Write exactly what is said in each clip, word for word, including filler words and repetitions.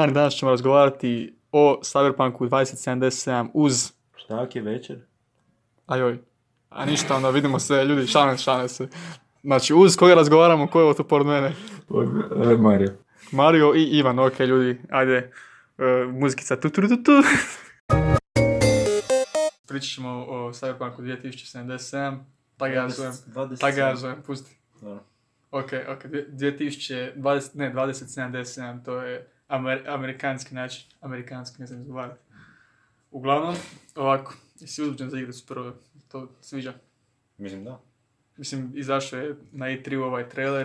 dani, danas ćemo razgovarati o Cyberpunku dvadeset sedamdeset sedam uz... Šta je večer? Ajoj. A ništa, onda vidimo se, ljudi, šalim, šalim se. Znači, uz koga razgovaramo, ko je ovo tu pored mene? Mario. Mario i Ivan, ok, ljudi, ajde. Uh, muzikica tu tu tu tu. Pričat ćemo o Cyberpunku dvjesto sedamdeset sedam. Tak ga zovem. Tak ga zovem, pusti. Da. Ok, ok, dvjesto dvadeset, ne, dvadeset sedamdeset sedam, to je amer, amerikanski način, amerikanski, ne znam izgovarati. Uglavnom, ovako, jesi uzbuđen za igricu prvo, to sviđa? Mislim da. Mislim, izašao je na E tri ovaj trailer.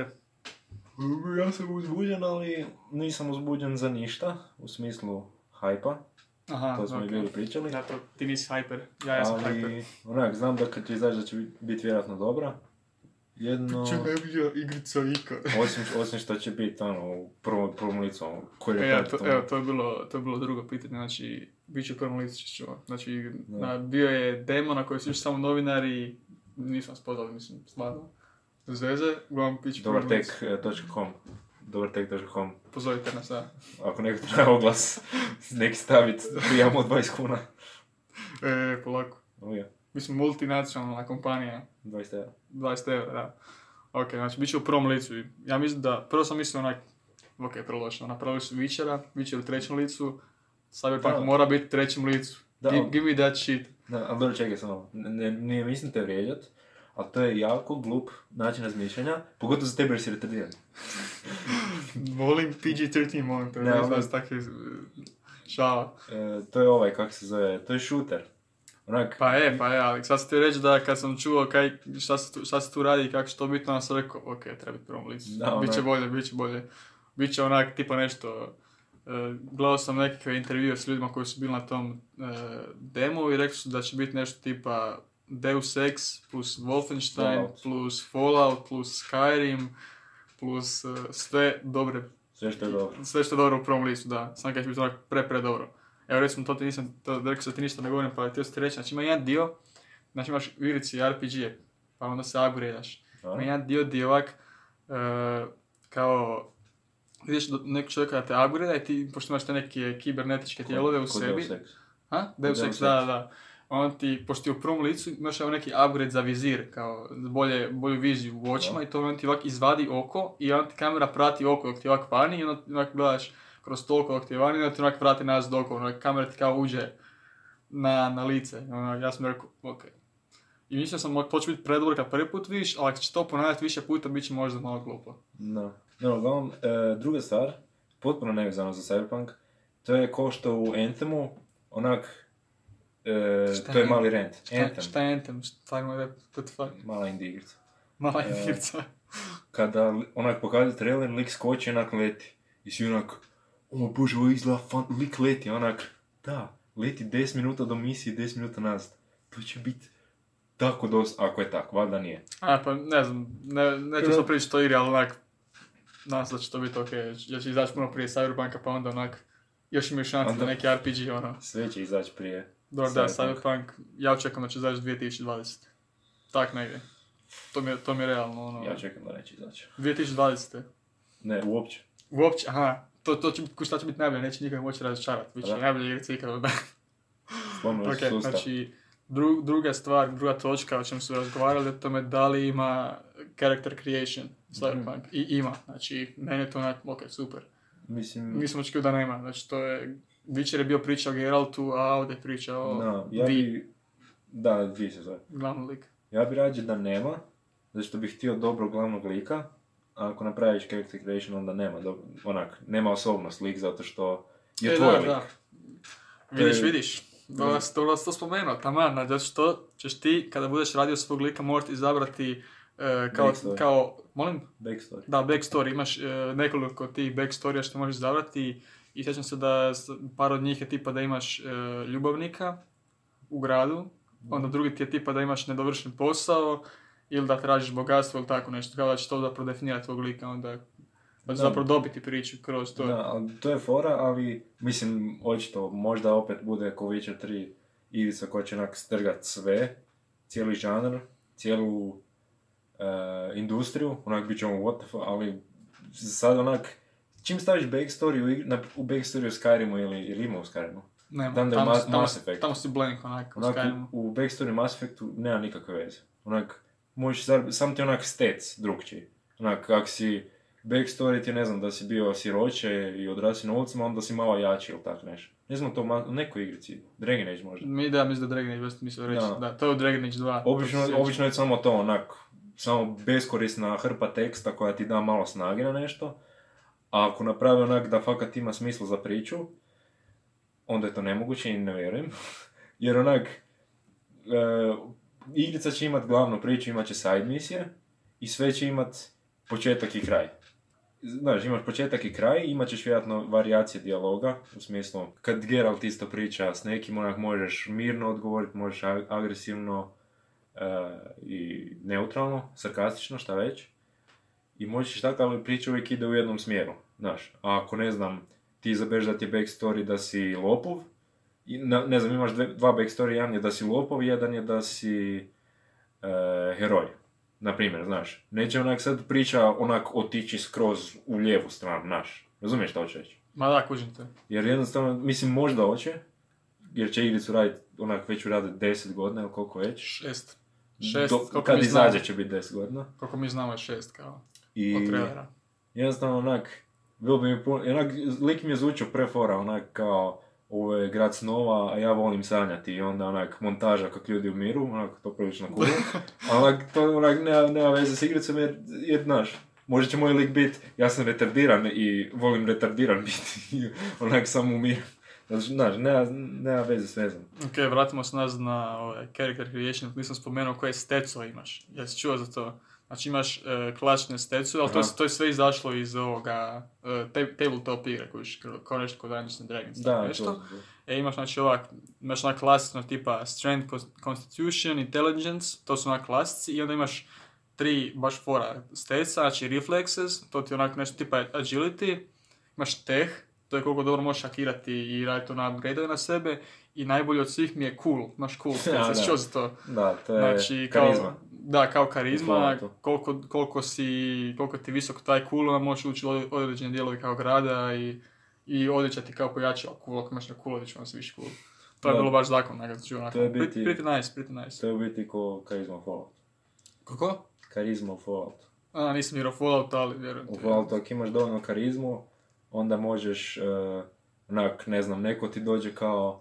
Ja sam uzbuđen, ali nisam uzbuđen za ništa, u smislu hajpa. Aha, to smo okay. i bili pričali. Da, to, ti nisi hyper, ja, ja sam ali, hyper. Ali, onak, znam da kad će izaći da će biti vjerojatno dobra. Jedno... Če najbolja igrica ikad. osim, osim što će biti, ono, u prvom, prvom licu, ono, koji je e, taj to, to... Evo, to je bilo, to je bilo drugo pitanje, znači, bit će u prvom licu ćeš čuo. Znači, na, bio je demo na koji su još samo novinari, nisam spoznali, mislim, stvarno. Zveze, uglavnom bit će prvom licu. dobartek točka com dobartek točka com Pozovite nas, da. Ako neko treba oglas, neki staviti, prijamo dvadeset kuna. E, polako. Oh, yeah. Mi smo multinacionalna kompanija. dvadeset eura. dvadeset eura, da. Ok, znači, bit će u prvom licu. Ja mislim da, prvo sam mislio onak, ok, prološno, napravili su Witchera, Witcher u trećem licu, Cyberpunk mora biti u trećem licu. Da, give, give me that shit. Da, ali dobro, čekaj samo, ne, nije mislim te vrijeđat, ali to je jako glup način razmišljanja, pogotovo za tebe jer si retardiran. Molim P G trinaest, molim te, ne znam takve šala. E, to je ovaj, kako se zove, to je shooter. Onak... Pa je, pa je, ali sad sam ti reći da kad sam čuo kaj, šta, se tu, šta se tu radi i kako će to biti, onda sam rekao, ok, treba biti prvom licu. Da, biće bolje, biće bolje. Biće onak, tipa nešto, uh, gledao sam nekakve intervjue s ljudima koji su bili na tom uh, demo i rekli su da će biti nešto tipa Deus Ex plus Wolfenstein Fallout. plus Fallout plus Skyrim plus uh, sve dobre. Sve što je dobro. Sve što je dobro u prvom listu, da. Sam kada će biti onak pre, pre dobro. Evo recimo, to ti nisam, to, rekao sam ti ništa ne govorim, pa htio sam ti reći, znači ima jedan dio, znači imaš u igrici R P G, pa onda se upgradeaš. Ima jedan dio gdje ovak, uh, kao, vidiš nekog čovjeka da te upgrade i ti, pošto imaš te neke kibernetičke dijelove u sebi. Deus Ex. Ha? Deus Ex, da, da. On ti, pošto ti u prvom licu imaš evo neki upgrade za vizir, kao bolje, bolju viziju u očima, no. I to on ti ovak izvadi oko i on ti kamera prati oko dok ti ovak vani i onda ovak gledaš kroz toliko dok ti je vani i onda ti onak vrati nas doko, ono, kamera ti kao uđe na, na lice. Ono, ja sam rekao, ok. I mislio sam, to će biti predobro kad prvi put vidiš, ali ako će to ponavljati više puta, bit će možda malo glupo. No. No, uglavnom, e, druga stvar, potpuno nevezano za Cyberpunk, to je ko što u Anthemu, onak, e, to je mali rent. Anthem. Šta je Anthem? Stvarno je what mala indie igrica. Mala indie igrica. E, kada onak pokazuje trailer, lik skoči, onak leti. I svi onak, o bože, ovo izgleda fan, lik leti, onak, da, leti deset minuta do misije, deset minuta nazad. To će biti tako dosta, ako je tako, valjda nije. A, pa ne znam, ne, neću sam pričati o igri, ali onak, nadam se da će to biti okej, okay. Ja će izaći puno prije Cyberpunka, pa onda onak, još imaju šanse da neki R P G, ono. Sve će izaći prije. Dobro, da, Cyberpunk, ja očekam da će izaći dvije tisuće dvadesete. Tak negdje. To mi je, to mi je realno, ono. Ja čekam da neće izaći. dvije tisuće dvadesete. Ne, uopće. Uopće, aha. To, to će, šta će biti najbolje, neće nikad moći razočarati. Biće najbolje igrice ikada. Stvarno je okay, sustav. Znači, dru, druga stvar, druga točka o čem su razgovarali o tome da li ima character creation Cyberpunk. Mm-hmm. I ima, znači, meni je to onak, ok, super. Mislim... Nisam očekio da nema, znači to je... Witcher je bio pričao o Geraltu, a ovdje je pričao o no, ja bi... Da, Vi se zove. Glavni lik. Ja bi rađe da nema, zato što bih htio dobro glavnog lika, a ako napraviš character creation, onda nema, dobro, onak, nema osobnost lik, zato što je e, tvoj da, lik. Da. Vidiš, vidiš, to vas to, to spomenuo, taman, zato što ćeš ti, kada budeš radio svog lika, morati izabrati uh, kao, kao, molim? Backstory. Da, backstory, imaš uh, nekoliko tih backstorija što možeš izabrati i sjećam se da par od njih je tipa da imaš uh, ljubavnika u gradu, onda drugi ti je tipa da imaš nedovršen posao ili da tražiš bogatstvo ili tako nešto, kao da će to zapravo definirati tvog lika, onda da će zapravo dobiti priču kroz to. Da, ali to je fora, ali mislim, očito, možda opet bude ko Witcher tri igrica koja će onak strgat sve, cijeli žanr, cijelu uh, industriju, onak bit će ono what the fuck, ali sad onak čim staviš backstory u, igri, na, u backstory u Skyrimu ili, ili ima u Skyrimu? Nema, Tam da je tamo, Mass, tamo, Mass Effect. tamo si blank onak u Onak, Skyrimu. u, u backstory Mass Effectu nema nikakve veze. Onak, možeš, zar, sam ti onak stats drugčiji. Onak, kak si backstory ti je, ne znam, da si bio siroče i odrasi novcima, onda si malo jači ili tak nešto. Ne znam to u nekoj igrici, Dragon Age možda. Mi da, mislim da Dragon Age, već mislio reći, Da. da, to je u Dragon Age dva. Obično, obično je samo to, onak, samo beskorisna hrpa teksta koja ti da malo snage na nešto, a ako napravi onak da fakat ima smisla za priču, onda je to nemoguće i ne vjerujem. Jer onak, e, igrica će imat glavnu priču, imat će side misije i sve će imat početak i kraj. Znaš, imaš početak i kraj, imat ćeš vjerojatno varijacije dijaloga, u smislu, kad Geralt isto priča s nekim, onak možeš mirno odgovoriti, možeš agresivno uh, i neutralno, sarkastično, šta već. I možeš tako, ali priča uvijek ide u jednom smjeru, znaš. A ako, ne znam, ti izabereš da ti je backstory da si lopov, i, ne, ne znam, imaš dve, dva backstory, jedan je da si lopov, jedan je da si uh, heroj. Na primjer, znaš, neće onak sad priča onak otići skroz u lijevu stranu, znaš. Razumiješ šta hoće reći? Ma da, kužim te. Jer jednostavno, mislim, možda hoće, jer će igricu raditi, onak već raditi deset godina ili koliko već. Šest. Šest, Do, koliko kad mi izađe znamo. će biti deset godina. Koliko mi znamo je šest, kao, I od trailera. jednostavno onak, bilo bi mi puno, onak, lik mi je zvučio prefora, onak kao, ovo je grad snova, a ja volim sanjati, i onda onak montaža kako ljudi umiru, onak to prilično cool. A onak, to onak nema, nema veze s igricom jer, jer, znaš, možda će moj lik biti, ja sam retardiran i volim retardiran biti, i onak samo umiram. Znaš, nema, nema veze s vezom. Ok, vratimo se nazad na ovaj, character creation, nisam spomenuo koje stetso imaš. Jesi čuo za to? Znači imaš uh, klasične stetso, ali to, to je sve izašlo iz ovoga uh, tab- tabletop igre, kojiš, kao nešto kod Dungeons and Dragons, Da, nešto. to, to. E, imaš znači ovak, imaš onak klasično tipa Strength, Constitution, Intelligence, to su onak klasici, i onda imaš tri baš fora stetsa, znači Reflexes, to ti je onak nešto tipa Agility, imaš Tech, to je koliko dobro možeš hakirati i raditi na upgrade na sebe, i najbolji od svih mi je Cool, imaš Cool stetsa, jesi čuo za to? Da, to je Znači, karizma. Kao, da, kao karizma, To. koliko, koliko, si, koliko ti visok taj cool, onda možeš ući u određene dijelove kao grada i, i odjeća ti kao pojačava cool, ako imaš na cool odjeću, onda si više cool. To je Da. bilo baš zakon, nekada ću onako, To je pretty, biti- pretty nice, pretty nice. To je u biti ko karizma u Fallout. Kako? Karizma u Fallout. A, nisam igrao Fallout, ali vjerujem U ti. Falloutu ako imaš dovoljno karizmu, onda možeš, uh, onak, ne znam, neko ti dođe kao,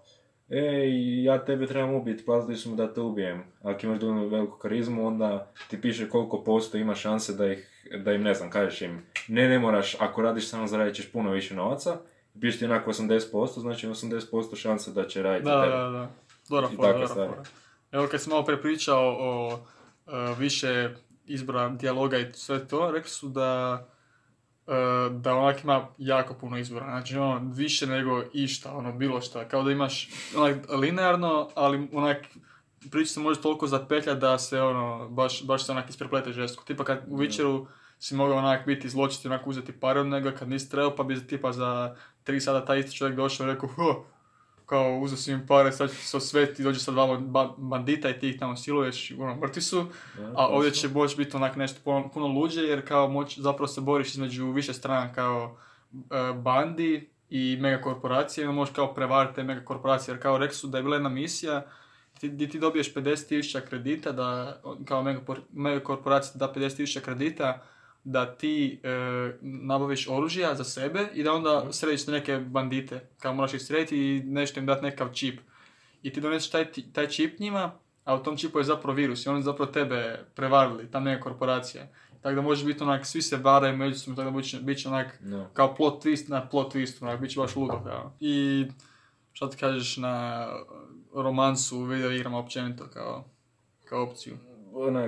ej, ja tebe trebam ubiti, platili su mi da te ubijem. Ako imaš dovoljno veliku karizmu, onda ti piše koliko posto ima šanse da ih, da im, ne znam, kažeš im, ne, ne moraš, ako radiš samo zaradit ćeš puno više novaca, piše ti onako osamdeset posto, znači osamdeset posto šanse da će raditi Da, tebe. da, da. Dobra I fora, takve dobra stvari. fora. Evo kad sam malo prepričao o uh, više izbora dijaloga i sve to, rekli su da uh, da onak ima jako puno izbora, znači ono više nego išta, ono bilo šta, kao da imaš onak linearno, ali onak priča se može toliko zapetljati da se ono, baš, baš se onak ispreplete žestko. Tipa kad u Witcheru si mogao onak biti zločiti, onak uzeti pare od njega, kad nisi trebao pa bi tipa za tri sada taj isti čovjek došao i rekao, huh, kao uzeo si im pare, sad će se osvetiti, dođe sad dva ba- bandita i ti ih tamo siluješ, ono, mrtvi su, Ja, a ovdje točno. će moći biti onak nešto puno, puno luđe, jer kao moć, zapravo se boriš između više strana kao e, bandi i megakorporacije, i onda možeš kao prevariti te megakorporacije, jer kao rekli su da je bila jedna misija ti- gdje ti dobiješ pedeset tisuća kredita, da, kao megapor- megakorporacija ti da pedeset tisuća kredita, da ti e, nabaviš oružja za sebe i da onda središ neke bandite, kao moraš ih srediti i nešto im dati nekakav čip. I ti doneseš taj, ti- taj čip njima, a u tom čipu je zapravo virus i oni zapravo tebe prevarili, ta neka korporacija. Tako da može biti onak, svi se varaju međusobno, tako da bit će, bit će onak No. kao plot twist na plot twist, onak, bit će baš ludo. Kao. I šta ti kažeš na romansu u video igrama općenito kao, kao opciju? Onak,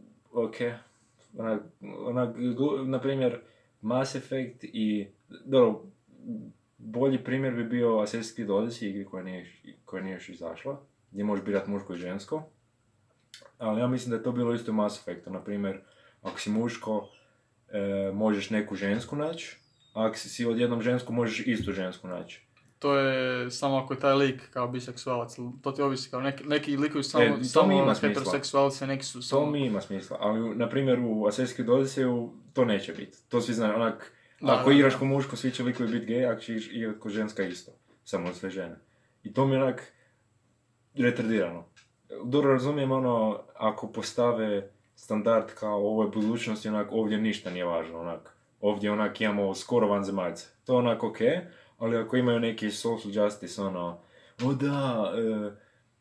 okej. Onak, onak, glu- na primjer, Mass Effect i, dobro, bolji primjer bi bio Assassin's Creed Odyssey, igri koja nije, koja nije još izašla, gdje možeš birat muško i žensko. Ali ja mislim da je to bilo isto u Mass Effectu, na primjer, ako si muško, e, možeš neku žensku naći, a ako si si odjednom žensku, možeš istu žensku naći. To je samo ako je taj lik kao biseksualac, to ti ovisi kao neki, neki likovi samo, E, to mi samo ima smisla. heteroseksualci, a neki su To samo... mi ima smisla, ali na primjer u Assassin's Creed Odyssey to neće biti. To svi znaju, onak, Da, ako da, igraš da. ko muško, svi će likovi biti gej, ako ćeš igrat ko ženska isto. Samo sve žene. I to mi je onak retardirano. Dobro razumijem ono, ako postave standard kao ovo je budućnost i onak ovdje ništa nije važno, onak. Ovdje onak imamo skoro vanzemaljce. To je onak ok, ali ako imaju neki social justice, ono, o da, e,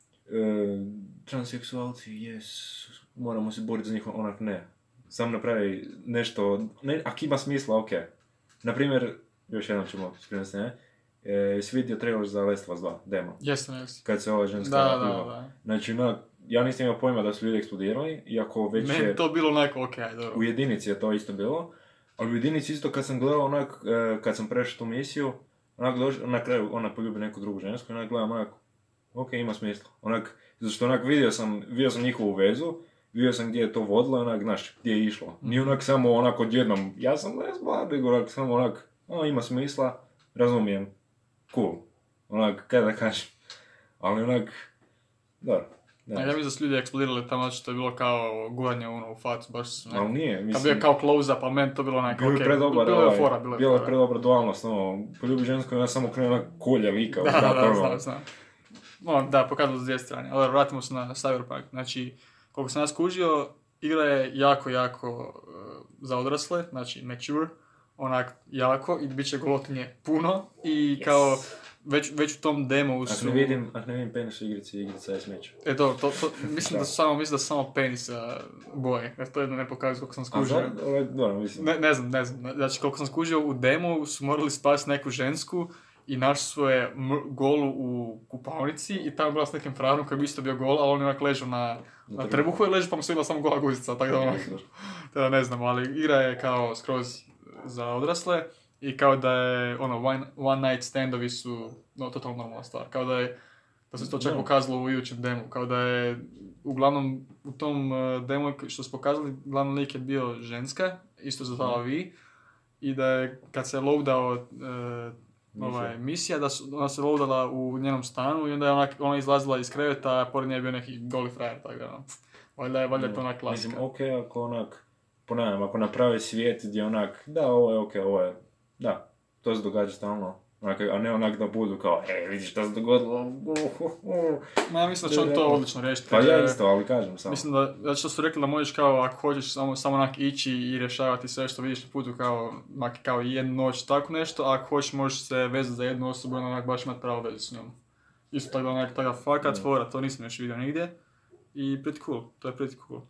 e, transseksualci, yes, moramo se boriti za njih, onak ne. Sam napravi nešto, ne, ako ima smisla, ok. Naprimjer, još jednom ćemo skrenuti, ne? E, jesi vidio trailer za Last of Us dva, demo? Jesam, jesam. Kad se ova ženska Da, da, uva. da. Znači, na, ja nisam imao pojma da su ljudi eksplodirali, iako već Meni je... to bilo onako, ok, dobro. U jedinici je to isto bilo, ali u jedinici isto kad sam gledao onak, e, kad sam prešao tu misiju, onak došao, na kraju ona poljubi neku drugu žensku i onak gledam onak, ok, ima smisla. Onak, zato što onak vidio sam, vidio sam njihovu vezu, vidio sam gdje je to vodilo, onak, znaš, gdje je išlo. Nije onak samo onak odjednom, ja sam lesba, nego onak, samo onak, o, ima smisla, razumijem, cool. Onak, kaj da kažem. Ali onak, dobro. A ja mislim da su ljudi eksplodirali tamo, znači to je bilo kao guranje ono u facu, baš su Ali nije, Kad mislim... bio kao close-up, ali meni to bilo onako, Bilo je ok, predobar, bilo je ovaj, fora, bilo je bilo je fora. predobra dualnost, ono, poljubi žensku i ona samo krene onak kolja lika. Da, u vrat, da, ono. znam, znam. No, da, pokazalo s dvije strane. Ali vratimo se na Cyberpunk. Znači, koliko sam nas kužio, igra je jako, jako uh, za odrasle, znači mature, onak jako, i bit će golotinje puno, i Yes. kao već, već u tom demu su... Ako ne vidim, ako ne vidim penis u igrici, igrica je smeće. E to, to, to mislim da su samo, mislim da su samo penisa boje, jer to jedno ne pokazuje koliko sam A skužio. za, ovaj, dobro, mislim. Ne, ne znam, ne znam. Znači, koliko sam skužio u demu su morali spasiti neku žensku i našli su je m- golu u kupaonici i tamo je bila s nekim frajerom koji bi isto bio gol, ali on je onak ležao na, na trbuhu i leži pa mu se vidjela samo gola guzica, tako da onak, da ne znam, ali igra je kao skroz za odrasle i kao da je, ono, one, one night standovi su, no, totalno normalna stvar, kao da je, da se to čak Da. pokazalo u idućem demu, kao da je, uglavnom, u tom uh, demu što su pokazali, glavni lik je bio ženska, isto se zvala Vi, i da je, kad se loadao uh, ovaj, misija, da su, ona se loadala u njenom stanu i onda je ona, ona izlazila iz kreveta, a pored nje je bio neki goli frajer, tako da, ono, valjda je, valjda je to onak klasika. Mislim, ok, ako onak, ponavljam, ako naprave svijet gdje onak, da, ovo je ok, ovo je, da, to se događa stalno. Onak, a ne onak da budu kao, e, vidiš što se dogodilo. Ma ja mislim da će on to odlično riješiti. Pa ja isto, ali kažem samo. Mislim da, zato što su rekli da možeš kao, ako hoćeš samo, samo onak ići i rješavati sve što vidiš na putu kao, mak, kao jednu noć, tako nešto, a ako hoćeš možeš se vezati za jednu osobu i onak baš imati pravo vezu s njom. Isto tako da onak, taka fakat Mm. fora, to nisam još vidio nigdje. I pretty cool, to je pretty cool.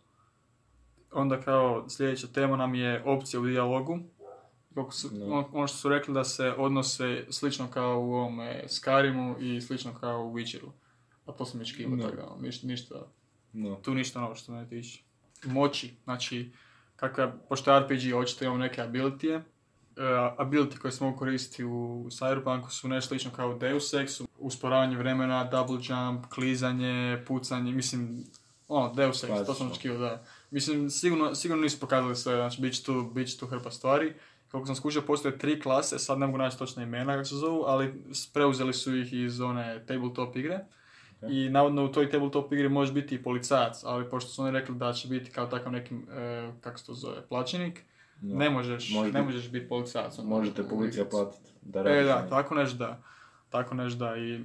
Onda kao sljedeća tema nam je opcija u dijalogu. Kako su, No. ono, ono što su rekli da se odnose slično kao u ovome Skyrimu i slično kao u Witcheru. A to sam već kivo, No. tako da, ništa, ništa, No. tu ništa novo što me tiče. Moći, znači, kako je, pošto je R P G, očito imamo neke abilitije. Uh, ability koje se mogu koristiti u Cyberpunku su nešto slično kao u Deus Exu, usporavanje vremena, double jump, klizanje, pucanje, mislim, ono, Deus Ex, to sam Klasično. očekivao, da. Mislim, sigurno, sigurno nisu pokazali sve, znači, bit će tu, bit će tu hrpa stvari. Kako sam skušao, postoje tri klase, sad ne mogu naći točna imena kako se zovu, ali preuzeli su ih iz one tabletop igre. Ok. I navodno u toj tabletop igri može biti i policajac, ali pošto su oni rekli da će biti kao takav neki, e, kako se to zove, plaćenik, No. ne možeš, Može ne biti- možeš biti policajac. onda Možete u policija igrici. platiti da E, radiš da, na njih. tako nešto da. Tako nešto da i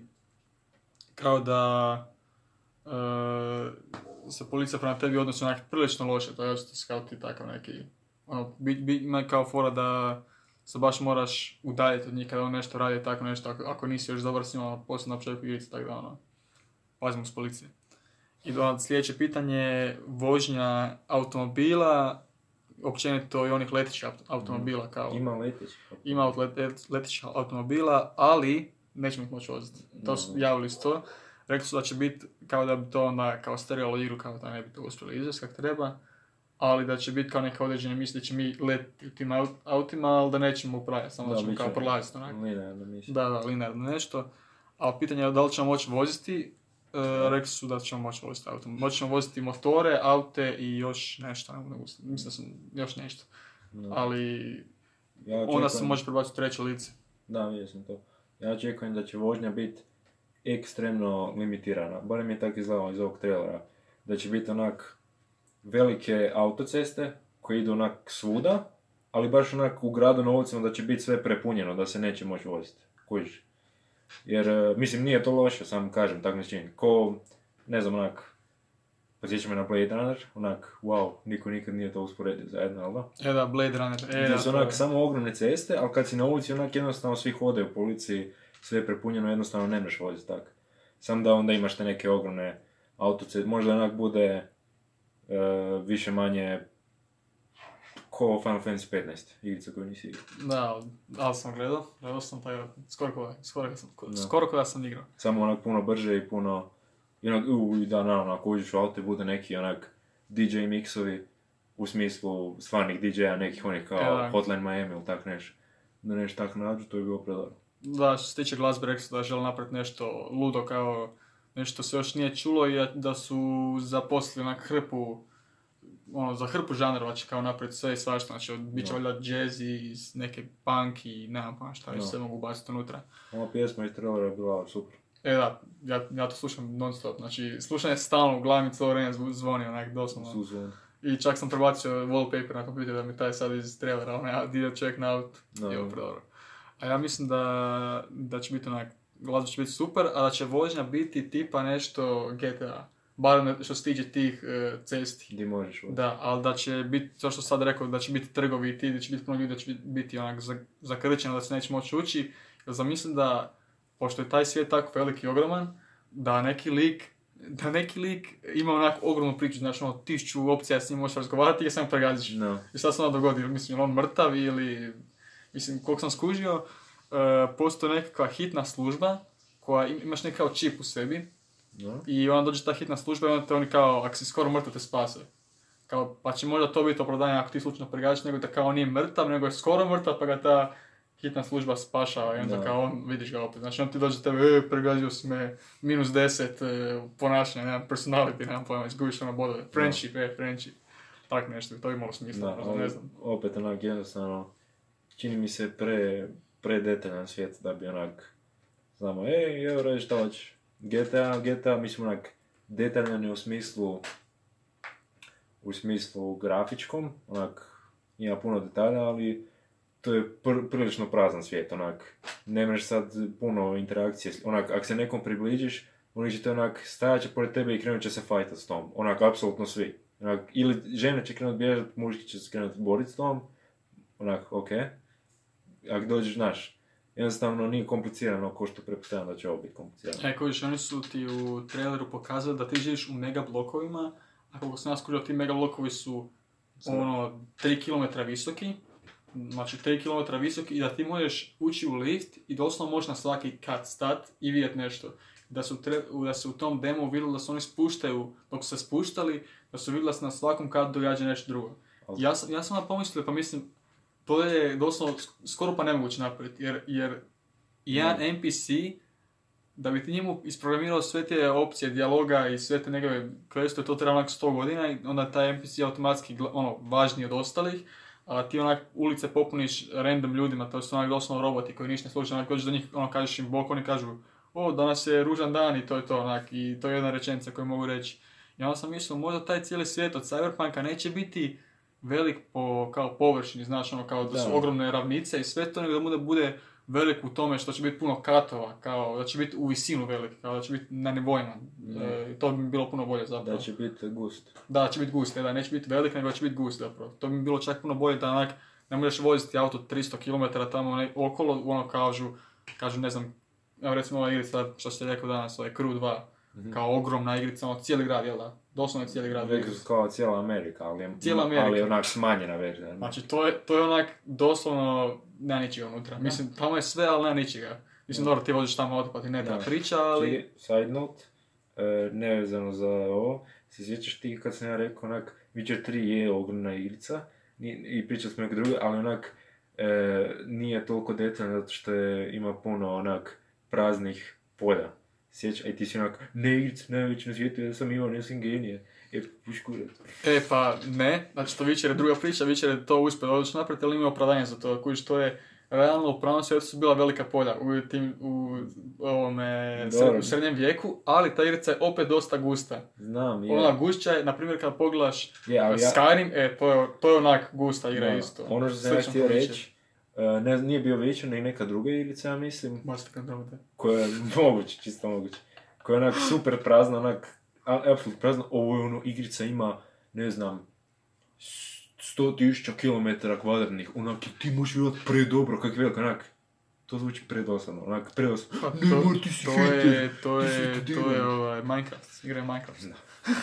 kao da e, se policija prema tebi odnosi onak prilično loše, to je očito kao ti takav neki, ono, bi, bi, ima kao fora da se baš moraš udaljiti od njih kada on nešto radi, tako nešto, ako, ako nisi još dobar s njima, posebno na početku igrice, tako da ono, pazimo s policije. I onda sljedeće pitanje je vožnja automobila, općenito i onih letećih aut- automobila, kao Ima leteći. ima let, letićih automobila, ali nećemo ih moći voziti. To su No. javili su to. Rekli su da će biti kao da bi to onda kao sterealo igru, kao da ne bi to uspjeli izvesti kako treba, ali da će biti kao neka određena misli da će mi letiti u tim aut- autima, ali da nećemo upravljati, samo da, Da, ćemo bit će kao prolaziti onak. linearno, mislim. Da, da, linearno nešto. A pitanje je da li ćemo moći voziti, e, rekli su da ćemo moći voziti auto. Moći ćemo voziti motore, aute i još nešto, ne mogu, mislim da sam još nešto. No. Ali Ja onda se očekujem- može prebaciti u treće lice. Da, vidio sam to. Ja očekujem da će vožnja biti ekstremno limitirana. Barem je tako izgledalo iz ovog trailera. Da će biti onak velike autoceste koje idu onak svuda, ali baš onak u gradu Novcima da će biti sve prepunjeno, da se neće moći voziti. Kužiš. Jer, uh, mislim, nije to loše, samo kažem, tak ne čini. Ko, ne znam, onak, posjeća me na Blade Runner, onak, wow, niko nikad nije to usporedio zajedno, ali da? E da, Blade Runner, e Gdje da. su onak samo ogromne ceste, ali kad si na ulici, onak jednostavno svi hodaju po ulici, sve je prepunjeno, jednostavno ne možeš voziti tak. Samo da onda imaš te neke ogromne autoceste, možda onak bude uh, više manje ko Final Fantasy petnaest, igrica koju nisi igrao. Da, ali sam gledao, gledao sam taj, skoro ko, skoro ko sam, skoro ko da sam igrao. Samo onak puno brže i puno, i onak, u, da, naravno, ako uđeš u auto bude neki onak D J mixovi, u smislu stvarnih D J-a, nekih onih kao ja, Hotline Miami ili tak nešto. Da nešto tako nađu, to je bilo predobro. Da, što se tiče glazbe, rekli su da žele napraviti nešto ludo, kao nešto se još nije čulo i da su zaposlili onak hrpu, ono, za hrpu žanrova će kao napraviti sve i svašta, znači od bit će valjda jazzy, neke punk i nemam pa šta, još sve mogu baciti unutra. Ova pjesma iz trailera je bila super. E da, ja, ja to slušam non stop, znači slušanje stalno u glavi mi cijelo vrijeme zvoni, onak doslovno. Suzvan. I čak sam prebacio wallpaper na kompjuter da mi taj sad iz trailera, onaj dio check out, no. je predobro. A ja mislim da, da će biti onak, glazba će biti super, a da će vožnja biti tipa nešto G T A. Bar što se tiče tih uh, cesti. Gdje možeš voziti. Da, ali da će biti, to što sad rekao, da će biti trgovi i ti, da će biti puno ljudi, da će biti onak zakrčeno, da se neće moći ući. Jer zamislim da, pošto je taj svijet tako veliki i ogroman, da neki lik, da neki lik ima onak ogromnu priču, znači ono, tisuću opcija s njim možeš razgovarati i ga samo pregaziš. No. I šta se onda dogodi, mislim, je on mrtav ili, mislim, koliko sam skužio, uh, postoji nekakva hitna služba koja imaš nekakav čip u sebi. No. I onda dođe ta hitna služba i onda te oni kao, ako si skoro mrtav, te spase. Kao, pa će možda to biti opravdanje ako ti slučajno pregaziš, nego da kao on nije mrtav, nego je skoro mrtav, pa ga ta hitna služba spašava i onda no. kao on, vidiš ga opet. Znači on ti dođe tebe, e, pregazio si me, minus deset, e, ponašanje, nemam personality, nemam pojma, izgubiš ono bodove. Friendship, no. e, friendship. Tak nešto, to bi imalo smisla, da, možda ne znam. Opet onak jednostavno, čini mi se pre, pre detaljan svijet da bi onak, znamo, ej, evo radi šta hoćeš. G T A, G T A, mislim onak, detaljan je u smislu, u smislu grafičkom, onak, ima puno detalja, ali to je pr- prilično prazan svijet, onak, nemaš sad puno interakcije, onak, ako se nekom približiš, oni će te onak, stajat će pored tebe i krenut će se fajtat s tom, onak, apsolutno svi. Onak, ili žene će krenut bježat, muški će se krenut borit s tom, onak, okej. Okay. Ako dođeš, znaš, jednostavno nije komplicirano ko što pretpostavljam da će ovo biti komplicirano. E, kojiš, oni su ti u traileru pokazali da ti živiš u megablokovima, a koliko sam ja skužio, ti megablokovi su ono tri kilometra visoki, znači tri kilometra visoki i da ti možeš ući u lift i doslovno možeš na svaki kat stat i vidjeti nešto. Da su, tre, da su u tom demo vidjeli da se oni spuštaju, dok su se spuštali, da su vidjeli da se na svakom katu događa nešto drugo. Okay. Ja sam, ja sam vam pomislio, pa mislim, to je doslovno skoro pa nemoguće napraviti, jer, jer jedan N P C, da bi ti njemu isprogramirao sve te opcije dijaloga i sve te njegove questove, to treba onak sto godina i onda taj N P C je automatski ono, važniji od ostalih, a ti onak ulice popuniš random ljudima, to su onak doslovno roboti koji ništa ne slučaju, onak dođeš do njih, ono kažeš im bok, oni kažu o, danas je ružan dan i to je to, onak, i to je jedna rečenica koju mogu reći. I onda sam mislio, možda taj cijeli svijet od Cyberpunka neće biti velik po, kao površini, znaš, ono, kao da su da. ogromne ravnice i sve to, nego da bude velik u tome što će biti puno katova, kao da će biti u visinu velik, kao da će biti na nivojima. E, to bi mi bilo puno bolje zapravo. Da će biti gust. Da, će biti gust, ne, da neće biti velik, nego da će biti gust zapravo. To bi mi bilo čak puno bolje da onak, ne možeš voziti auto tristo kilometara tamo ne, okolo, ono kažu, kažu ne znam, evo recimo ova igrica što ste rekao danas, ovaj Crew dva, mm-hmm. kao ogromna igrica, ono cijeli grad, jel da? Doslovno cijeli grad. Rekli su kao cijela Amerika, ali je, Amerika. ali je onak smanjena verzija. Znači to je, to je onak doslovno, nema ničega unutra. Da. Mislim, tamo je sve, ali nema ničega. Mislim, dobro, ti voziš tamo auto pa ti ne ta priča, ali... Ti, side note, e, nevezano za ovo, se sjećaš ti kad sam ja rekao onak, Witcher tri je ogromna igrica i pričali smo neke druge, ali onak e, nije toliko detaljno zato što je, ima puno onak praznih polja. Sjeća, i ti si onak, ne igrica, najveći na svijetu, ja sam imao, nisam genije. E, puš kurac. E, pa ne, znači to Witcher je druga priča, Witcher je to uspio odlično napraviti, ali ima opravdanje za to, kojiš to je, realno u pravom svijetu su bila velika polja u, tim, u, ovome, Dobro. u srednjem vijeku, ali ta igrica je opet dosta gusta. Znam, je. Ona gušća je, na primjer kad pogledaš Je, ali ja- Skyrim, e, to je, to je onak gusta igra Da, isto. Ono što sam ja Slično htio ko Witcher. reći, uh, ne, nije bio Witcher, nego neka druga igrica, ja mislim, Master Control. koja je moguće, čisto moguće, koja je onak super prazna, onak, a- apsolutno prazna, ovo je ono, igrica ima, ne znam, sto tisuća kilometara kvadratnih, onak, i ti možeš vidjeti pre dobro, kak je velika, onak, to zvuči predosadno, onak, predosadno, Pa, to, nemoj, ti si to hater, je, to ti si je, to studiran. je ovaj, Minecraft, igra je Minecraft. Zna.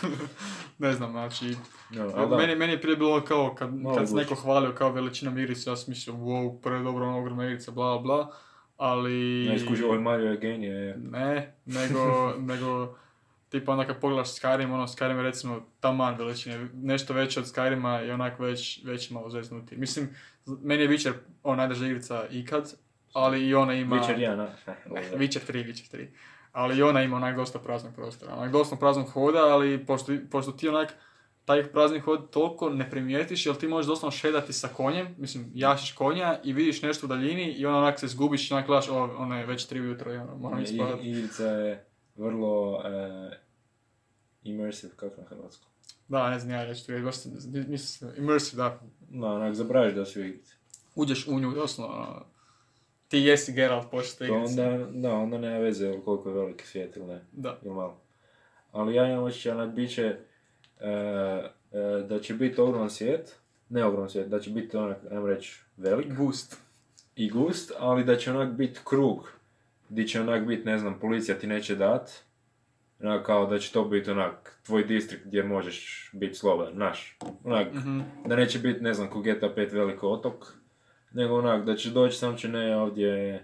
Ne znam, znači, No, ali da, meni, meni je prije bilo kao kad, Malo kad se gušće. neko hvalio kao veličinom igrice, ja sam mislio, wow, predobro, ono ogromna igrica, bla bla, ali... ne iskuži, ovaj Mario je genije, je. Ne, nego, nego, tipa onda kad pogledaš Skyrim, ono Skyrim je recimo taman veličine, nešto veće od Skyrima i onak već, već malo zeznuti. Mislim, meni je Witcher on najdrža igrica ikad, ali i ona ima... Witcher jedan, a? Ne, Witcher tri, Witcher tri. Ali i ona ima onak dosta praznog prostora, onak dosta praznog hoda, ali pošto, pošto ti onak taj prazni hod toliko ne primijetiš, jer ti možeš doslovno šedati sa konjem, mislim, jašiš konja i vidiš nešto u daljini i onda onak se zgubiš i onak gledaš, o, ono je već tri ujutro i ono, moram I- ispadati. Igrica je vrlo e, immersive, kako na hrvatskom. Da, ne znam ja reći, tu baš sam- mislim, immersive, da. No, onak, zabraviš da si u igrici. Uđeš u nju, doslovno, ono, ti jesi Geralt počete To igrice. onda, da, onda nema veze koliko je veliki svijet ili ne, Da. ili malo. Ali ja imam osjećaj, onak, bit će, e, e, da će biti ogroman svijet, ne ogroman svijet, da će biti onak, ajmo reći, velik Gust. i gust, ali da će onak biti krug, gdje će onak biti, ne znam, policija ti neće dat, onak, kao da će to biti onak, tvoj distrikt gdje možeš biti slobodan, naš, onak, Mhm. da neće biti, ne znam, ko G T A pet veliko otok, nego onak, da će doći, sam će ne ovdje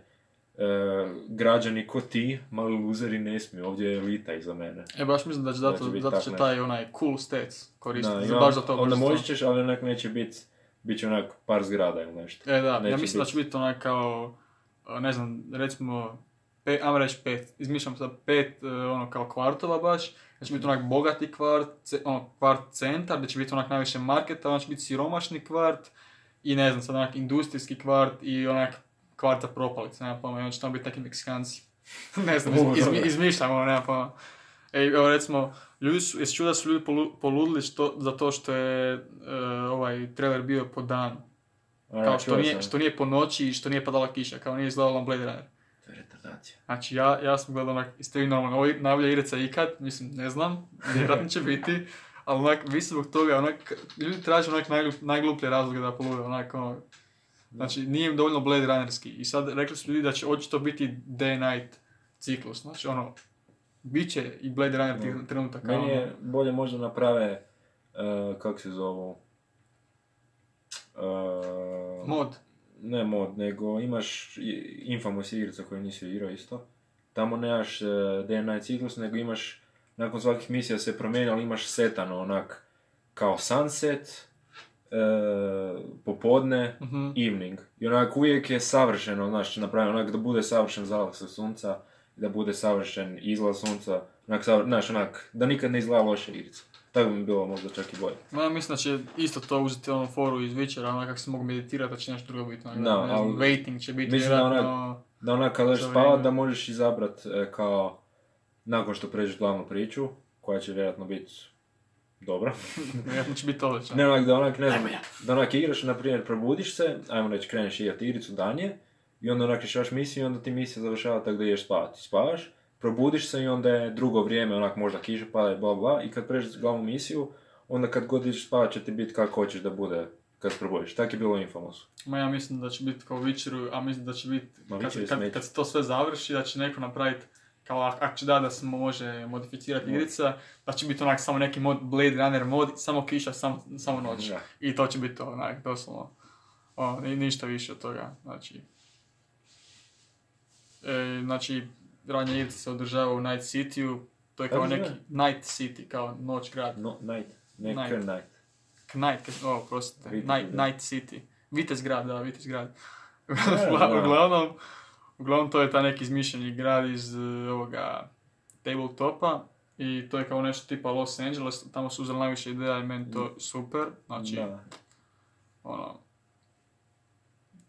e, građani ko ti, mali luzeri ne smiju, ovdje je elita iza mene. E, baš mislim da će Da zato, će biti zato tak će nešto. taj onaj cool stats koristiti, Da, za i baš on- za to. onda baš za to. možeš ćeš, ali onak neće biti, bit će onak par zgrada ili nešto. E, da, neće ja mislim da bit. će biti onaj kao, a, ne znam, recimo, pe, ajmo reći pet, izmišljam sad pet, e, ono, kao kvartova baš, da će biti onak bogati kvart, ce, ono, kvart centar, da će biti onak najviše marketa, onda će biti siromašni kvart, i ne znam, sad onak industrijski kvart i onak kvart za propalice, nema pojma, i onda će tamo biti neki Meksikanci. Ne znam, iz, O, izmi, dobro. izmišljam, ono, nema pojma. E, evo recimo, ljudi su, jesi čuo da su ljudi polu- poludili što, za to što je e, ovaj trailer bio po danu. Onak, Kao što čuo nije, sam. što nije po noći i što nije padala kiša, kao nije izgledalo na Blade Runner. To je retardacija. Znači ja, ja sam gledao onak, jeste vi normalno, ovo je najbolja igrica ikad, mislim, ne znam, vjerojatno će biti, ali onak, vi zbog toga, onak, ljudi traže onak najglup, najgluplje razloge da polude, onak, ono, znači nije im dovoljno Blade Runnerski i sad rekli su ljudi da će očito biti day night ciklus, znači ono, bit će i Blade Runner tih No. trenutaka, Meni ono, je bolje možda naprave, uh, kako se zovu, uh, mod. ne mod, nego imaš i- Infamous igrica koju nisi igrao isto. Tamo nemaš uh, day and night ciklus, nego imaš, nakon svakih misija se promijeni, ali imaš setano onak, kao sunset, uh, popodne, Mhm. evening. I onak uvijek je savršeno, znaš, napravljeno onak da bude savršen zalaz sa sunca, da bude savršen izlaz sunca, onak, savr, znaš, onak, da nikad ne izgleda loša igrica. Tako bi mi bilo možda čak i bolje. Ma ja mislim da će isto to uzeti ono foru iz Witchera, ono kako se mogu meditirati, da će nešto drugo biti, ono, Da, ne znam, ali- waiting će biti mislim da onak- vjerojatno... Da onak kad dođeš Za spavat, vrijeme. da možeš izabrat e, kao, nakon što pređeš glavnu priču, koja će vjerojatno biti dobra. Vjerojatno će biti odlično. Ne onak da onak, ne znam, Najbolja. da onak igraš, na primjer, probudiš se, ajmo reći, kreneš igrati igricu danje, i onda onak rješavaš misiju i onda ti misija završava tako da ideš spavati. Spavaš, probudiš se i onda je drugo vrijeme, onak možda kiša pada i bla bla, i kad pređeš glavnu misiju, onda kad god ideš spavat će ti biti kako hoćeš da bude kad se probudiš. Tako je bilo u Infamousu. Ma ja mislim da će biti kao u Witcheru, a mislim da će biti, Ma kad, Witcher je kad, smeće. kad se to sve završi, da će neko napraviti, kao ak- ako će da da se može modificirati Da. igrica, da će biti onak samo neki mod, Blade Runner mod, samo kiša, samo, samo noć. Da. I to će biti to, onak, doslovno. O, ni, ništa više od toga, znači. E, znači, ranje igrice se održava u Night City-u, to je kao Kako se neki zove? Night City, kao noć grad. No, night. Ne, Night. Night. night. Night, o, prostite, Vitez Night, grad. Night City. Vitez grad, da, Vitez grad. da. uglavnom, uglavnom to je taj neki izmišljeni grad iz uh, ovoga tabletopa i to je kao nešto tipa Los Angeles, tamo su uzeli najviše ideja i meni to super, znači, Da. ono,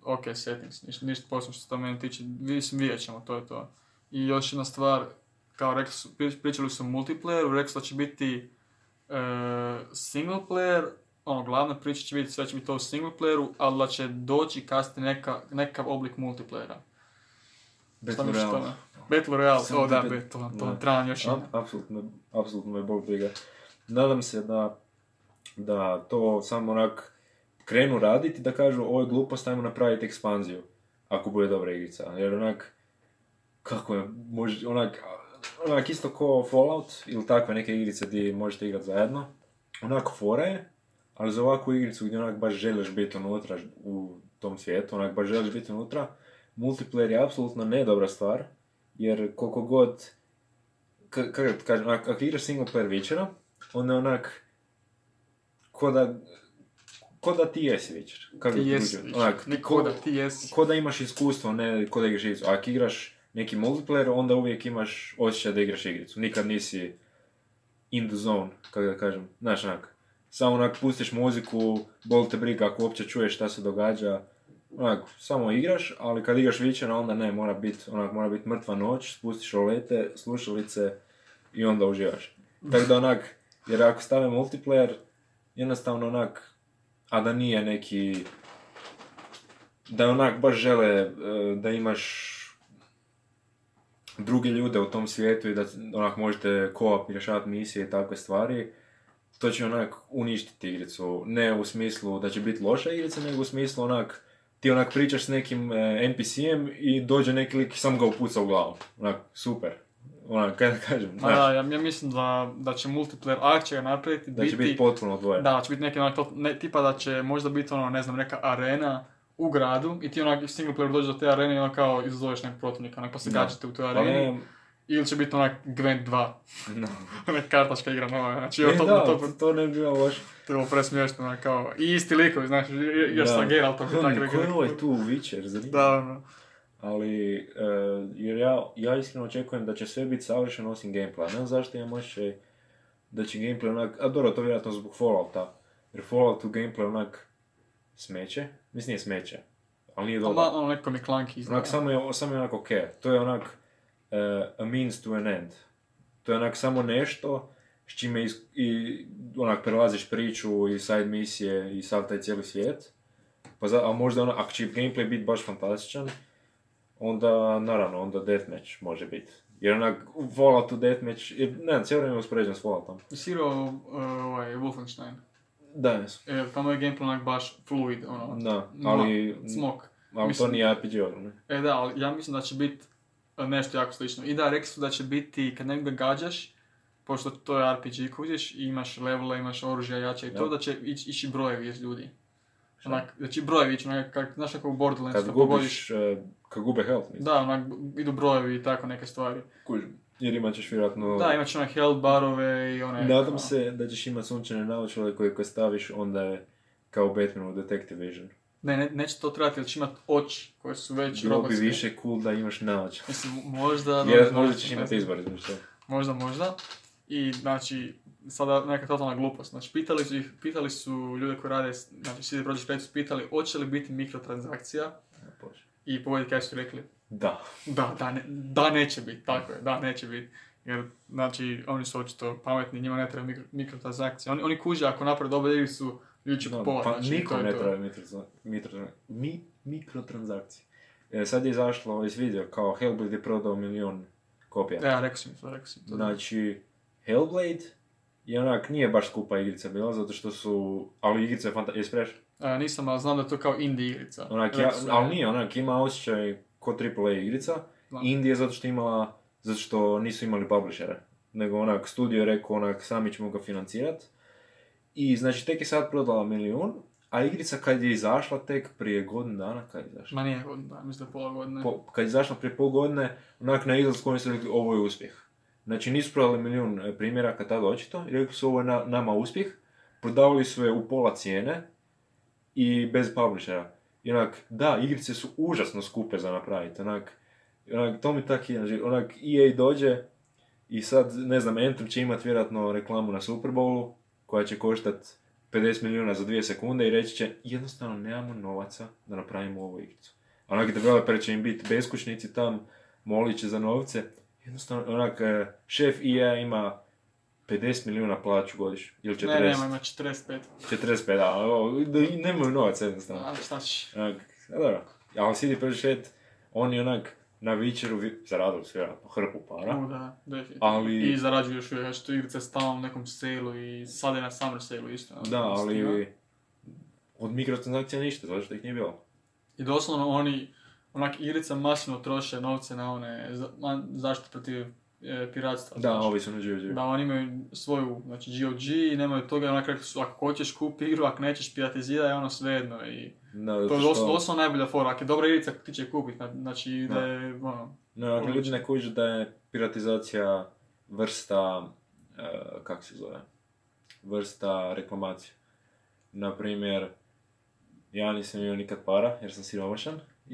ok settings, ništa, ništa posebno što se to meni tiče, mislim vidjet ćemo, to je to. I još jedna stvar, kao rekli su, pričali su o multiplayeru, rekli su da će biti uh, single player, ono, glavna priča će biti, sve će biti to u single playeru, ali da će doći kasnije neka, nekav oblik multiplayera. Battle Royale. Battle Royale, Samo o da, bet- bet, to, to da. treba još ime. Apsolutno, apsolutno me bol briga. Nadam se da, da to samo onak krenu raditi, da kažu ovo je glupost, ajmo napraviti ekspanziju, ako bude dobra igrica. Jer onak, kako je, može, onak, onak isto ko Fallout ili takve neke igrice gdje možete igrati zajedno, onak fora je, ali za ovakvu igricu gdje onak baš želiš biti unutra u tom svijetu, onak baš želiš biti unutra, multiplayer je apsolutno ne dobra stvar, jer koliko god, k- kako ti kažem, onak, ako igraš single player večera, onda je onak, ko da, ko da ti jesi večer. Kako Ti ti jesi uđe? večer, Onak, ne ko- ko da ti jesi. ko da imaš iskustvo, ne ko da igraš igricu. A ako igraš neki multiplayer, onda uvijek imaš osjećaj da igraš igricu. Nikad nisi in the zone, kako da kažem. Znaš, onak, samo onak pustiš muziku, boli te briga ako uopće čuješ šta se događa. Onak, samo igraš, ali kad igraš vičera, onda ne, mora biti, onak, mora biti mrtva noć, spustiš rolete, slušalice i onda uživaš. Tako da onak, jer ako stave multiplayer, jednostavno onak, a da nije neki, da onak baš žele e, da imaš druge ljude u tom svijetu i da onak možete co-op rješavati misije i takve stvari, to će onak uništiti igricu. Ne u smislu da će biti loša igrica, nego u smislu onak, ti onak pričaš s nekim e, N P C-em i dođe neki lik i sam ga upuca u glavu. Onak, super. Onak, kaj da kažem, Ma znaš, da, ja, ja mislim da, da će multiplayer, ako će ga napraviti, da će biti potpuno odvojen. Da, će biti neki onak, to- ne, tipa da će možda biti ono, ne znam, neka arena u gradu i ti onak single player dođeš do te arene i ono kao izazoveš nekog protivnika, onak pa se Da. gađate u toj Pa areni. ne, Ili će biti onak Gwent dva, no. onak kartačka igra nova, znači E, evo to, da, to, to ne bi bilo loše. to je bilo presmiješno, onak kao, i isti likovi, znaš, još Da. sa Geraltom i Ko tako je- neki. Ko je ovaj tu Witcher, zanimljivo. Da, ono. Ali, e, jer ja, ja iskreno očekujem da će sve biti savršeno osim gameplaya. Ne znam zašto imam osjećaj da će gameplay onak, a dobro, to vjerojatno zbog Fallouta. Jer Fallout u gameplay onak smeće, mislim nije smeće, ali nije Ma, dobar. ono neko mi klanki izgleda. Onak samo je, samo je onak ok. To je onak uh, a means to an end. To je onak samo nešto s čime is, i, onak prelaziš priču i side misije i sav taj cijeli svijet. Pa za, a možda ono, ako će gameplay biti baš fantastičan, onda naravno, onda deathmatch može biti. Jer onak, u Falloutu deathmatch, jer, ne znam, cijelo vrijeme uspoređujem s Falloutom. Sirao uh, ovaj, Wolfenstein. Da, jesu. E, tamo je gameplay onak baš fluid, ono. Da, ali, Ma- smok. ali mislim- to nije R P G ono, ne? E da, ali ja mislim da će biti nešto jako slično. I da, rekli su da će biti, kad nekoga gađaš, pošto to je R P G kuđeš i imaš levele, imaš oružja jače i to, Da. da će ići, ići brojevi iz ljudi. Onak, znači brojevi ići, onak, kak, znaš kako u Borderlands, Kad kad pogodiš, gubiš, uh, kad gube health, mislim. da, onak, idu brojevi i tako neke stvari. Kužim. Jer imat ćeš vjerojatno... Da, imaš onak health barove i one... Nadam ono, se da ćeš imat sunčane naočale koje kad staviš onda je kao Batman u Detective Vision. Ne, ne, neće to trebati, jer će imat oči koje su već Bilo bi robotske. više cool da imaš naočale. Mislim, možda... Jer dobro, možda ne ćeš znam, imati izbor između toga. Možda, možda. I znači, sada neka totalna glupost. Znači, pitali su ih, pitali su ljude koji rade, znači C D Projekt Red su pitali hoće li biti mikrotransakcija Bože. i pogledaj kaj su rekli. Da. Da, da, ne, da neće biti, tako je, da neće biti. Jer, znači, oni su očito pametni, njima ne treba mikro, mikrotransakcije. Oni, oni kuže ako naprave dobar igricu, ljudi će No, kupovati. pa znači, nikom to je ne to. treba mikrotra- mikrotra- mi, mikrotransakcije. E, sad je izašlo iz video kao Hellblade je prodao milion kopija. Ja, rekao sam to, rekao sam to. Znači, Hellblade je onak, nije baš skupa igrica bila, zato što su, ali igrica je fanta... Jesi prešao? E, nisam, ali znam da je to kao indie igrica. Onak, ja, Rekao su- ali nije, onak, ima osjećaj ko triple A igrica. Znam. Indije zato što imala, zato što nisu imali publishere. Nego onak, studio je rekao, onak, sami ćemo ga financirat. I znači, tek je sad prodala milijun, a igrica kad je izašla tek prije godinu dana, kad je izašla? Ma nije godina, da, mislim da je pola godine. Po, kad je izašla prije pol godine, onak na izlasku oni su rekli, ovo je uspjeh. Znači, nisu prodali milijun e, primjeraka tada očito, i rekli su, ovo je na, nama uspjeh. Prodavali su je u pola cijene i bez publishera. I onak, da, igrice su užasno skupe za napraviti, onak, onak to mi tak je, onak, E A dođe i sad, ne znam, Anthem će imat vjerojatno reklamu na Super Bowlu, koja će koštat pedeset milijuna za dvije sekunde i reći će jednostavno nemamo novaca da napravimo ovu igricu. A onak developer će im biti beskućnici tam, molit će za novce. Jednostavno, onak, šef E A ima pedeset milijuna plaću godišnju, ili četrdeset. Ne, nema, ima četrdeset pet. četrdeset pet, da, o, da nemaju novaca jednostavno. A šta ćeš? Onak, a dobro, ali C D Projekt, oni onak na Witcheru zaradili su vjerojatno hrpu para. U, da, definitivno. Ali- I zarađuju još uvijek, što igrice stalno u nekom sale-u i sad je na summer sale-u isto. Da, ali Steam-a. od mikrotransakcija ništa, zato što ih nije bilo. I doslovno oni, onak, igrice masivno troše novce na one za, ma- zaštitu protiv e, piratstva. Da, znaš. ovi su na G O G. Da, oni imaju svoju, znači G O G i nemaju toga, onak rekli su, ako hoćeš kupi igru, ako nećeš piratiziraj, ono svejedno. I Da, to je zato doslovno, što... doslovno najbolja fora, ako je dobra igrica, ti će kupiti, znači da je, ono, No, ako ljudi ne kuže da je piratizacija vrsta, uh, kak se zove, vrsta reklamacije. Naprimjer, ja nisam imao nikad para jer sam siromašan i,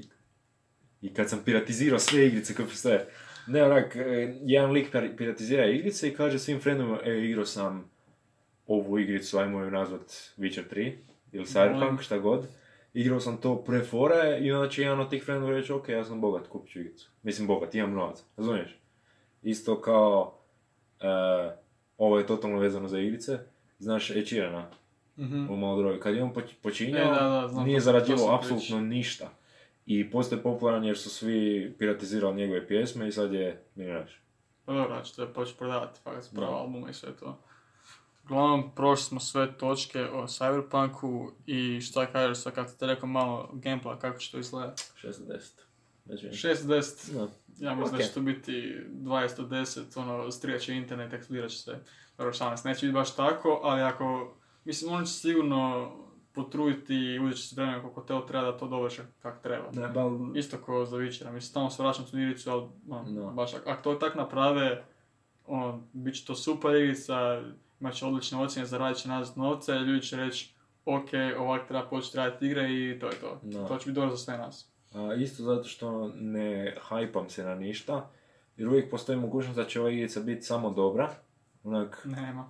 i kad sam piratizirao sve igrice koje postoje, ne onak, eh, jedan lik pir- piratizira igrice i kaže svim friendovima, e, igrao sam ovu igricu, ajmo ju nazvat Witcher tri ili Cyberpunk, šta god. Igrao sam to pre fore i onda će jedan od tih friendova reći, ok, ja sam bogat, kupit ću igricu. Mislim bogat, imam novac, razumiješ? Isto kao, uh, ovo je totalno vezano za igrice, znaš Ed Sheerana mhm. u Malodroju. Kad je on poč- počinjao, E, da, da, znam, nije to- to zarađivao sam apsolutno ništa. I postoje popularan jer su svi piratizirali njegove pjesme i sad je milionaš. Pa dobro, znači to je počeo prodavati, fakat su pravo Da. albume i sve to. Uglavnom, prošli smo sve točke o Cyberpunku i šta kažeš sad kad te rekao malo gameplaya, kako će to izgledati? šest od deset. Znači, šest od deset, no. ja mislim Ok. da će to biti dvadeset od deset, ono, strijat će internet, eksplodirat će sve. Dobro, šalim se, neće biti baš tako, ali ako, mislim, oni će sigurno potruditi i uzeti će se vremena koliko te treba da to dovrše kako treba. Ne, bal... Isto kao za Witchera, mislim, stalno se vraćam tu igricu, ali ono, No. baš ak- ako to tak naprave, ono, bit će to super igrica, imat će odlične ocjene, zaradit će nazad novce, ljudi će reći, ok, ovak treba početi raditi igre i to je to. No. To će biti dobro za sve nas. A, isto zato što ne hajpam se na ništa, jer uvijek postoji mogućnost da će ova igrica biti samo dobra, onak, Nema.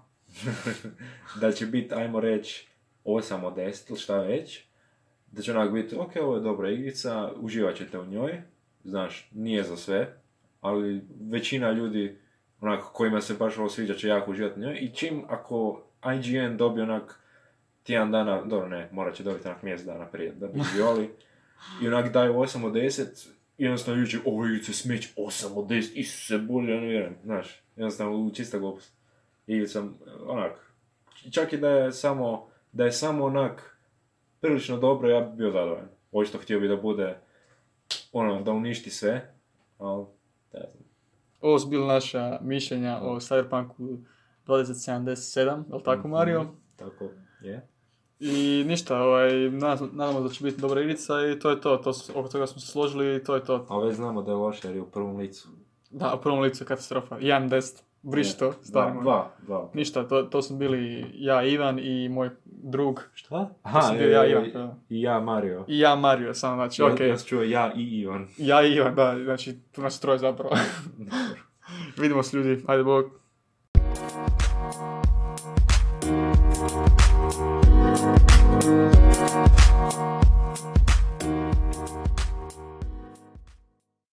da će biti, ajmo reći, osam od deset ili šta već, da će onak biti, ok, ovo je dobra igrica, uživat ćete u njoj, znaš, nije za sve, ali većina ljudi, onak, kojima se baš ovo sviđa će jako uživati u njoj, i čim, ako I G N dobije onak tjedan dana, dobro ne, morat će dobiti onak mjesec dana prije da bi uživali, i onak daju osam od deset, jednostavno ljudi će, ovo igrice smeć osam od deset, isuse, bolje, ja ne vjerujem, znaš, jednostavno čista glupost. Igrica, onak, čak i da je samo, da je samo onak prilično dobro, ja bi bio zadovoljan. Očito htio bi da bude, ono, da uništi sve, ali, ne znam. Ovo su bila naša mišljenja o Cyberpunku dvadeset sedamdeset sedam, je li tako Mario? Mhm, tako, je. I ništa, ovaj, nad- nadamo se da će biti dobra igrica i to je to, to su, oko toga smo se složili i to je to. A već znamo da je loše jer je u prvom licu. Da, u prvom licu je katastrofa. jedan deset, briši to, stari Dva, moj. dva, dva. Ništa, to, to smo bili ja Ivan i moj drug. Šta? To sam bio ja Ivan. Da. I ja Mario. I ja Mario, samo znači, Ja, okej. ja sam čuo ja i Ivan. Ja i Ivan, da, znači, tu nas troje zapravo. Vidimo se ljudi, ajde bog.